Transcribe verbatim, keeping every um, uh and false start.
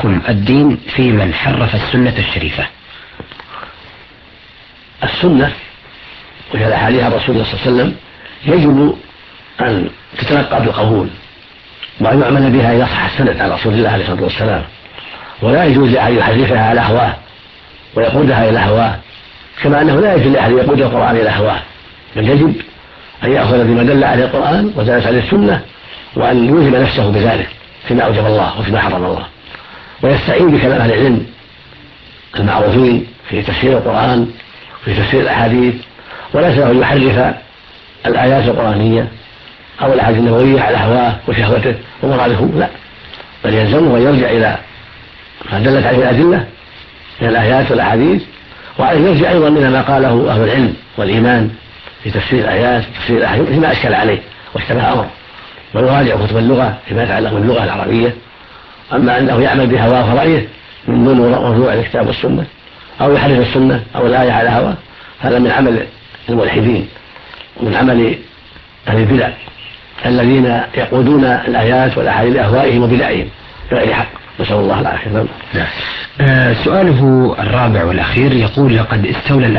حكم الدين في من حرف السنة الشريفة؟ السنة وهي أحاديث الرسول صلى الله عليه وسلم يجب أن تتلقى بالقبول وأن يعمل بها إذا صح السند عن رسول الله عليه الصلاة والسلام، ولا يجوز لأحد يحرفها على هواه ويقودها إلى هواه، كما أنه لا يجوز لأحد يقود القرآن إلى هواه، بل يجب أن يأخذ بما دل عليه القرآن ودلت عليه السنة، وأن يوهم نفسه بذلك فيما أوجب الله وفيما حرم الله، ويستعين بكلام أهل العلم المعروفين في تفسير القرآن وفي تفسير الأحاديث، وليس له يحرف الآيات القرآنية أو الأحاديث النبوية على هواه وشهوته ومراده، لا، بل يلزمه أن يرجع إلى ما دلت عليه الأدلة من الآيات والأحاديث، وأن يرجع أيضا إلى ما قاله أهل العلم والإيمان في تفسير الآيات وتفسير الأحاديث فيما أشكل عليه واشتبه أمر، ويراجع كتب اللغة فيما يتعلق باللغة العربية. أما أنه يعمل بهواه ورأيه من دون رجوع الكتاب والسنة أو يحرف السنة أو الآية على هواه، هذا من عمل الملحدين ومن عمل أهل البدع الذين يقودون الآيات والأحاديث لأهوائهم وبدعهم بغير حق، نسأل الله العافية. آه سؤاله الرابع والأخير يقول: لقد استولى